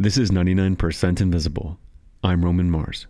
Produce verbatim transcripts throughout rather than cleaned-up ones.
This is ninety-nine percent Invisible. I'm Roman Mars.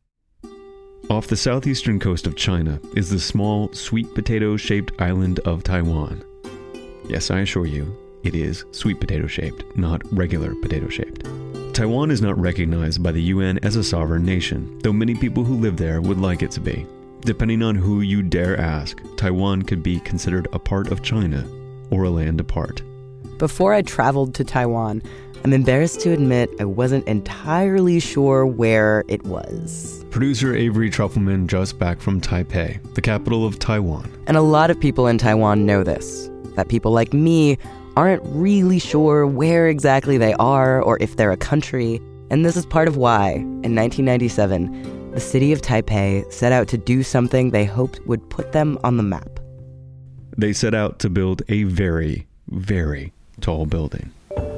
Off the southeastern coast of China is the small, sweet potato-shaped island of Taiwan. Yes, I assure you, it is sweet potato-shaped, not regular potato-shaped. Taiwan is not recognized by the U N as a sovereign nation, though many people who live there would like it to be. Depending on who you dare ask, Taiwan could be considered a part of China or a land apart. Before I traveled to Taiwan, I'm embarrassed to admit I wasn't entirely sure where it was. Producer Avery Trufelman just back from Taipei, the capital of Taiwan. And a lot of people in Taiwan know this, that people like me aren't really sure where exactly they are or if they're a country. And this is part of why, in nineteen ninety-seven, the city of Taipei set out to do something they hoped would put them on the map. They set out to build a very, very tall building.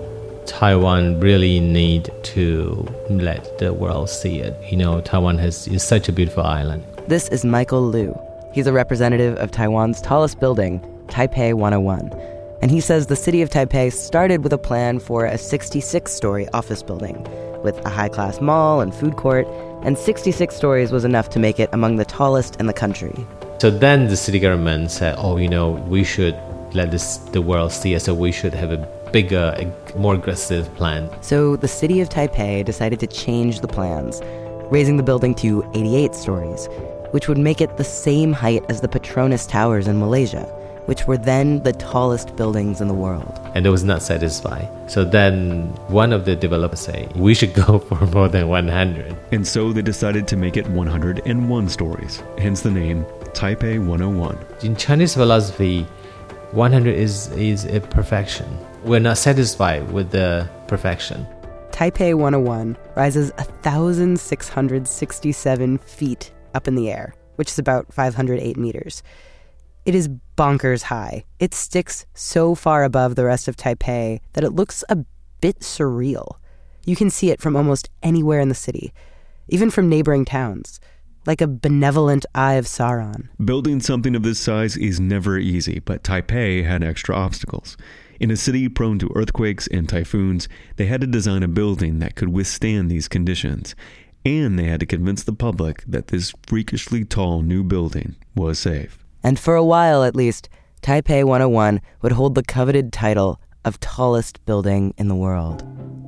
Taiwan really need to let the world see it. You know, Taiwan has is such a beautiful island. This is Michael Liu. He's a representative of Taiwan's tallest building, Taipei one oh one. And he says the city of Taipei started with a plan for a sixty-six story office building with a high-class mall and food court, and sixty-six stories was enough to make it among the tallest in the country. So then the city government said, oh, you know, we should let this the world see it, so we should have a bigger, a more aggressive plan. So the city of Taipei decided to change the plans, raising the building to eighty-eight stories, which would make it the same height as the Petronas Towers in Malaysia, which were then the tallest buildings in the world. And it was not satisfied. So then one of the developers said, we should go for more than one hundred. And so they decided to make it one hundred one stories, hence the name Taipei one oh one. In Chinese philosophy, one hundred is, is a perfection. We're not satisfied with the perfection. Taipei one oh one rises one thousand six hundred sixty-seven feet up in the air, which is about five hundred eight meters. It is bonkers high. It sticks so far above the rest of Taipei that it looks a bit surreal. You can see it from almost anywhere in the city, even from neighboring towns, like a benevolent eye of Sauron. Building something of this size is never easy, but Taipei had extra obstacles. In a city prone to earthquakes and typhoons, they had to design a building that could withstand these conditions. And they had to convince the public that this freakishly tall new building was safe. And for a while, at least, Taipei one oh one would hold the coveted title of tallest building in the world.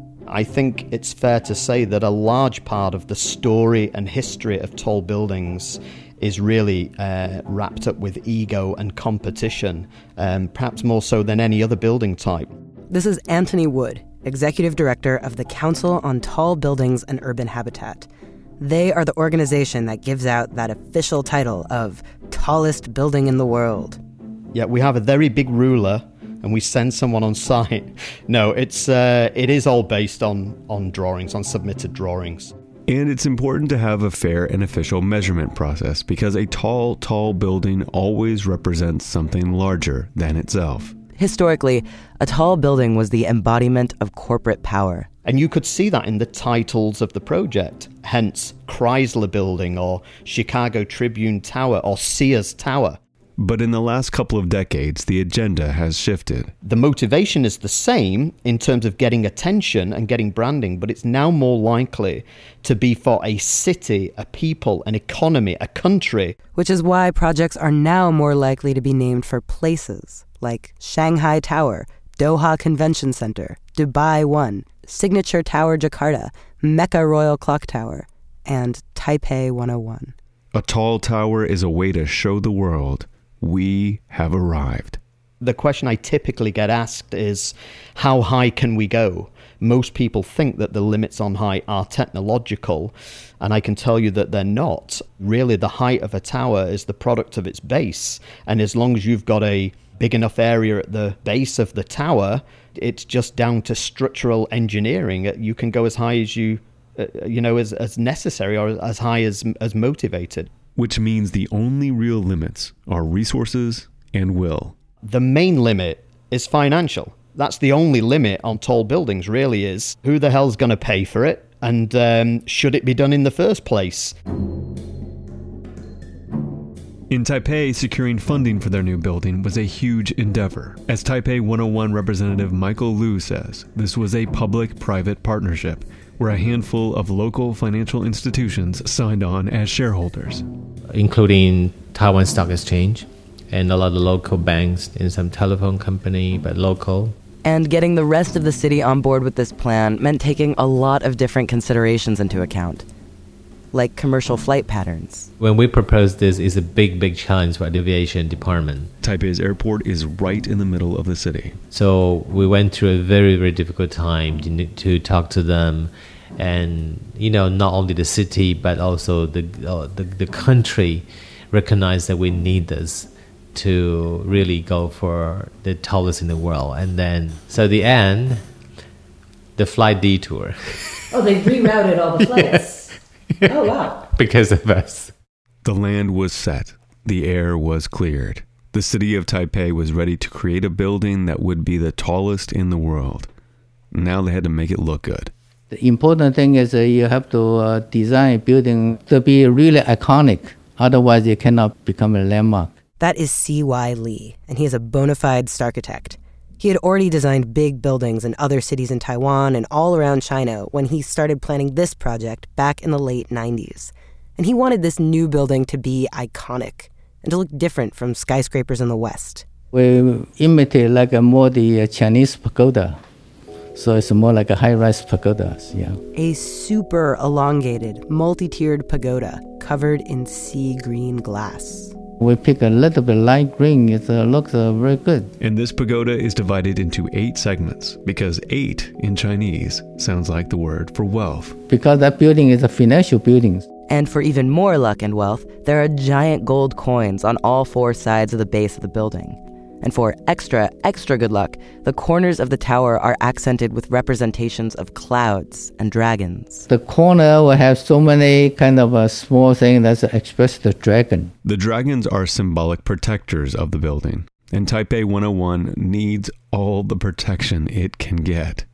I think it's fair to say that a large part of the story and history of tall buildings is really uh, wrapped up with ego and competition, um, perhaps more so than any other building type. This is Anthony Wood, Executive Director of the Council on Tall Buildings and Urban Habitat. They are the organization that gives out that official title of tallest building in the world. Yeah, we have a very big ruler and we send someone on site. No, it's uh, it is all based on, on drawings, on submitted drawings. And it's important to have a fair and official measurement process because a tall, tall building always represents something larger than itself. Historically, a tall building was the embodiment of corporate power. And you could see that in the titles of the project, hence Chrysler Building or Chicago Tribune Tower or Sears Tower. But in the last couple of decades, the agenda has shifted. The motivation is the same in terms of getting attention and getting branding, but it's now more likely to be for a city, a people, an economy, a country. Which is why projects are now more likely to be named for places, like Shanghai Tower, Doha Convention Center, Dubai One, Signature Tower Jakarta, Mecca Royal Clock Tower, and Taipei one oh one. A tall tower is a way to show the world we have arrived. The question I typically get asked is, how high can we go? Most people think that the limits on height are technological, and I can tell you that they're not. Really, the height of a tower is the product of its base, and as long as you've got a big enough area at the base of the tower, it's just down to structural engineering. You can go as high as you, uh, you know, as, as necessary or as high as as motivated. Which means the only real limits are resources and will. The main limit is financial. That's the only limit on tall buildings, really, is who the hell's going to pay for it, and um, should it be done in the first place? In Taipei, securing funding for their new building was a huge endeavor. As Taipei one oh one representative Michael Liu says, this was a public-private partnership where a handful of local financial institutions signed on as shareholders, including Taiwan Stock Exchange and a lot of local banks and some telephone company, but local. And getting the rest of the city on board with this plan meant taking a lot of different considerations into account, like commercial flight patterns. When we proposed this, it's a big, big challenge for the aviation department. Taipei's airport is right in the middle of the city. So we went through a very, very difficult time to, to talk to them. And, you know, not only the city, but also the, uh, the, the country recognized that we need this to really go for the tallest in the world. And then, so the end, the flight detour. Oh, they rerouted all the flights. Yeah. Oh, wow. Because of us. The land was set. The air was cleared. The city of Taipei was ready to create a building that would be the tallest in the world. Now they had to make it look good. The important thing is uh, you have to uh, design a building to be really iconic. Otherwise, it cannot become a landmark. That is C Y Lee, and he is a bona fide starchitect. He had already designed big buildings in other cities in Taiwan and all around China when he started planning this project back in the late nineties. And he wanted this new building to be iconic and to look different from skyscrapers in the West. We imitate like a more the Chinese pagoda. So it's more like a high-rise pagodas, yeah. A super elongated, multi-tiered pagoda covered in sea green glass. We pick a little bit light green. It uh, looks uh, very good. And this pagoda is divided into eight segments because eight in Chinese sounds like the word for wealth. Because that building is a financial building. And for even more luck and wealth, there are giant gold coins on all four sides of the base of the building. And for extra, extra good luck, the corners of the tower are accented with representations of clouds and dragons. The corner will have so many kind of a small thing that express the dragon. The dragons are symbolic protectors of the building. And Taipei one oh one needs all the protection it can get.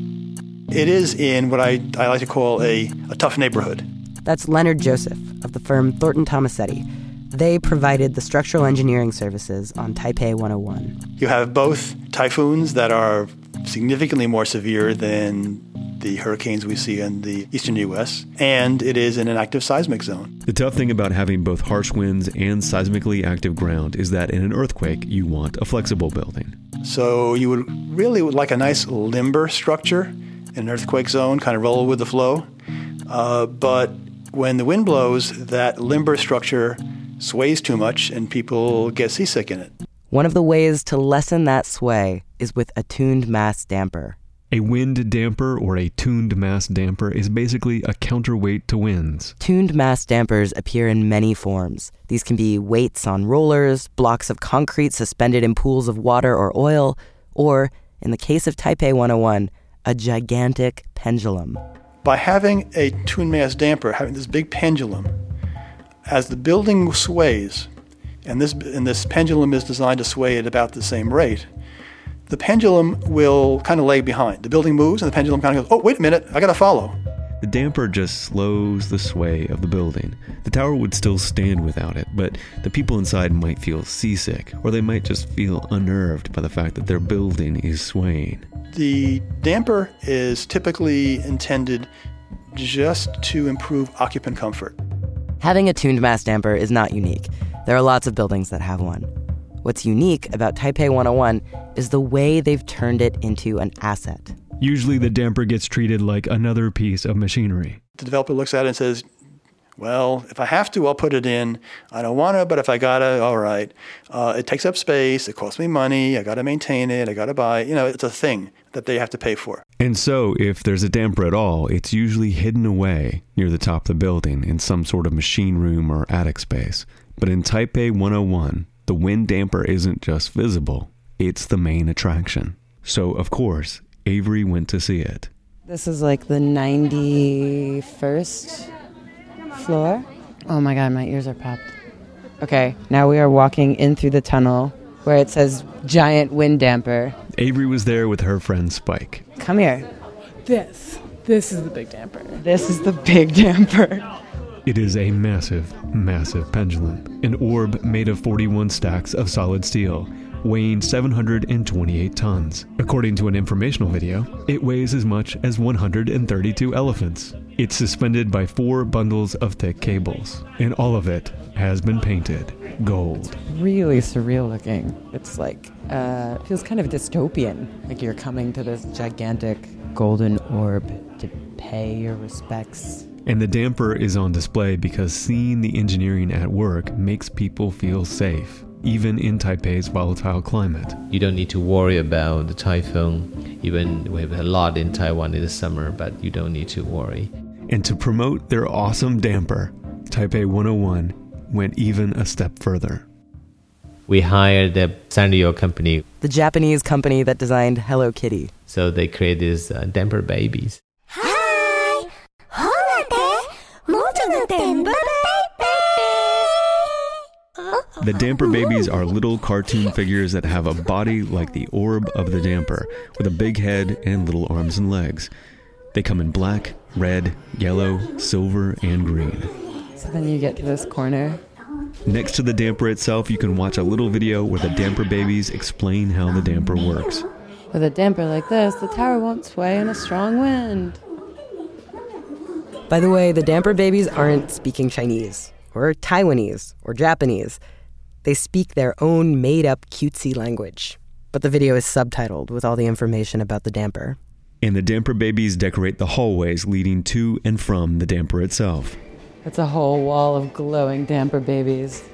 It is in what I, I like to call a, a tough neighborhood. That's Leonard Joseph of the firm Thornton Tomasetti. They provided the structural engineering services on Taipei one oh one. You have both typhoons that are significantly more severe than the hurricanes we see in the eastern U S, and it is in an active seismic zone. The tough thing about having both harsh winds and seismically active ground is that in an earthquake, you want a flexible building. So you would really would like a nice limber structure in an earthquake zone, kind of roll with the flow. Uh, but when the wind blows, that limber structure sways too much and people get seasick in it. One of the ways to lessen that sway is with a tuned mass damper. A wind damper or a tuned mass damper is basically a counterweight to winds. Tuned mass dampers appear in many forms. These can be weights on rollers, blocks of concrete suspended in pools of water or oil, or, in the case of Taipei one oh one, a gigantic pendulum. By having a tuned mass damper, having this big pendulum, as the building sways, and this and this pendulum is designed to sway at about the same rate, the pendulum will kind of lag behind. The building moves and the pendulum kind of goes, oh, wait a minute, I got to follow. The damper just slows the sway of the building. The tower would still stand without it, but the people inside might feel seasick, or they might just feel unnerved by the fact that their building is swaying. The damper is typically intended just to improve occupant comfort. Having a tuned mass damper is not unique. There are lots of buildings that have one. What's unique about Taipei one oh one is the way they've turned it into an asset. Usually the damper gets treated like another piece of machinery. The developer looks at it and says, well, if I have to, I'll put it in. I don't want to, but if I got to, all right. Uh, it takes up space. It costs me money. I got to maintain it. I got to buy it. You know, it's a thing that they have to pay for. And so if there's a damper at all, it's usually hidden away near the top of the building in some sort of machine room or attic space. But in Taipei one oh one, the wind damper isn't just visible. It's the main attraction. So, of course, Avery went to see it. This is like the ninety-first floor. Oh my God, my ears are popped. Okay, now we are walking in through the tunnel where it says giant wind damper. Avery was there with her friend Spike. Come here. This. This is the big damper. This is the big damper. It is a massive, massive pendulum, an orb made of forty-one stacks of solid steel, weighing seven hundred twenty-eight tons. According to an informational video, it weighs as much as one hundred thirty-two elephants. It's suspended by four bundles of thick cables, and all of it has been painted gold. Really surreal looking. It's like, uh, feels kind of dystopian. Like you're coming to this gigantic golden orb to pay your respects. And the damper is on display because seeing the engineering at work makes people feel safe, even in Taipei's volatile climate. You don't need to worry about the typhoon. Even we have a lot in Taiwan in the summer, but you don't need to worry. And to promote their awesome damper, Taipei one oh one went even a step further. We hired the Sanrio company. The Japanese company that designed Hello Kitty. So they create these uh, damper babies. Hi! The damper babies are little cartoon figures that have a body like the orb of the damper, with a big head and little arms and legs. They come in black, red, yellow, silver, and green. So then you get to this corner. Next to the damper itself, you can watch a little video where the damper babies explain how the damper works. With a damper like this, the tower won't sway in a strong wind. By the way, the damper babies aren't speaking Chinese, or Taiwanese, or Japanese. They speak their own made-up cutesy language. But the video is subtitled with all the information about the damper. And the damper babies decorate the hallways leading to and from the damper itself. It's a whole wall of glowing damper babies.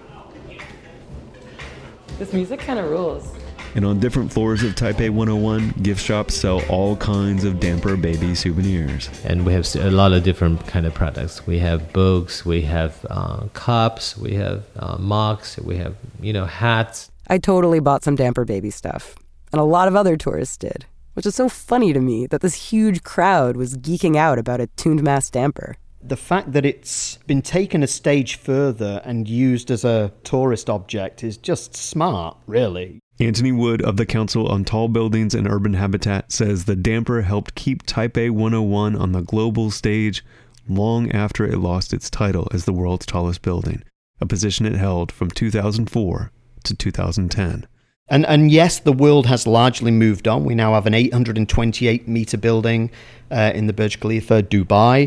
This music kind of rules. And on different floors of Taipei one oh one, gift shops sell all kinds of damper baby souvenirs. And we have a lot of different kind of products. We have books, we have uh, cups, we have uh, mugs, we have, you know, hats. I totally bought some damper baby stuff. And a lot of other tourists did. Which is so funny to me that this huge crowd was geeking out about a tuned mass damper. The fact that it's been taken a stage further and used as a tourist object is just smart, really. Anthony Wood of the Council on Tall Buildings and Urban Habitat says the damper helped keep Taipei one oh one on the global stage long after it lost its title as the world's tallest building, a position it held from two thousand four to two thousand ten. And and yes, the world has largely moved on. We now have an eight hundred twenty-eight meter building uh, in the Burj Khalifa, Dubai.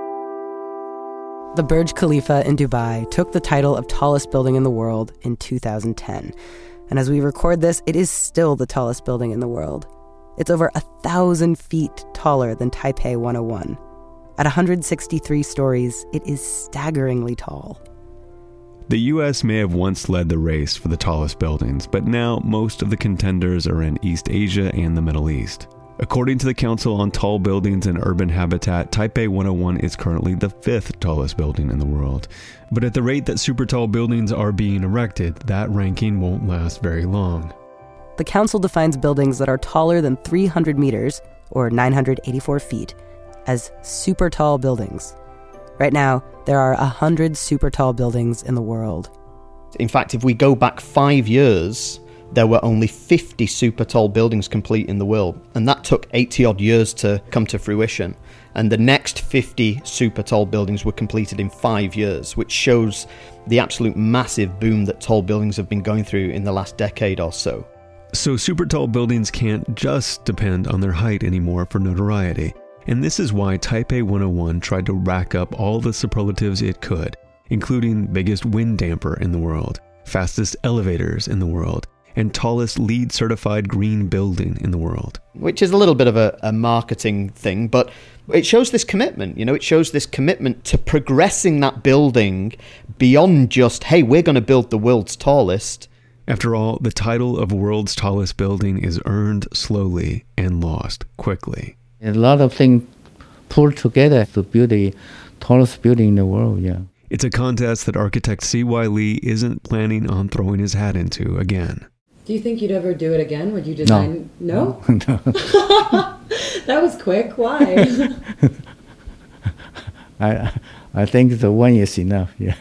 The Burj Khalifa in Dubai took the title of tallest building in the world in two thousand ten. And as we record this, it is still the tallest building in the world. It's over a thousand feet taller than Taipei one oh one. At one hundred sixty-three stories, it is staggeringly tall. The U S may have once led the race for the tallest buildings, but now most of the contenders are in East Asia and the Middle East. According to the Council on Tall Buildings and Urban Habitat, Taipei one oh one is currently the fifth tallest building in the world. But at the rate that super tall buildings are being erected, that ranking won't last very long. The council defines buildings that are taller than three hundred meters, or nine hundred eighty-four feet, as super tall buildings. Right now, there are one hundred super tall buildings in the world. In fact, if we go back five years, there were only fifty super tall buildings complete in the world. And that took eighty odd years to come to fruition. And the next fifty super tall buildings were completed in five years, which shows the absolute massive boom that tall buildings have been going through in the last decade or so. So super tall buildings can't just depend on their height anymore for notoriety. And this is why Taipei one oh one tried to rack up all the superlatives it could, including biggest wind damper in the world, fastest elevators in the world, and tallest LEED certified green building in the world. Which is a little bit of a, a marketing thing, but it shows this commitment, you know, it shows this commitment to progressing that building beyond just, hey, we're going to build the world's tallest. After all, the title of world's tallest building is earned slowly and lost quickly. A lot of things pulled together to build the tallest building in the world, yeah. It's a contest that architect C Y Lee isn't planning on throwing his hat into again. Do you think you'd ever do it again? Would you design? No. No? No. That was quick. Why? I I think the one is enough, yeah.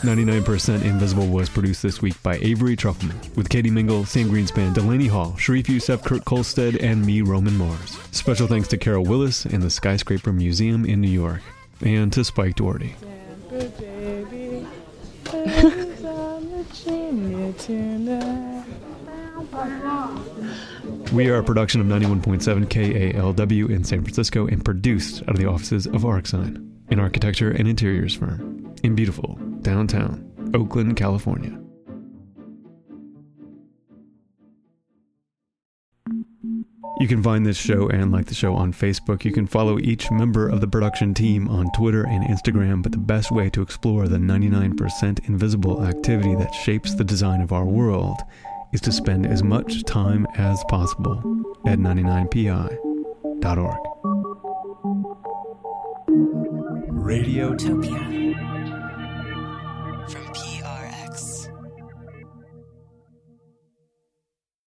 ninety-nine percent Invisible was produced this week by Avery Trufelman, with Katie Mingle, Sam Greenspan, Delaney Hall, Sharif Youssef, Kurt Kolstad, and me, Roman Mars. Special thanks to Carol Willis and the Skyscraper Museum in New York, and to Spike Doherty. We are a production of ninety-one point seven K A L W in San Francisco and produced out of the offices of ArcSign, an architecture and interiors firm in beautiful downtown Oakland, California. You can find this show and like the show on Facebook. You can follow each member of the production team on Twitter and Instagram, but the best way to explore the ninety-nine percent invisible activity that shapes the design of our world is to spend as much time as possible at ninety-nine P I dot org. Radiotopia.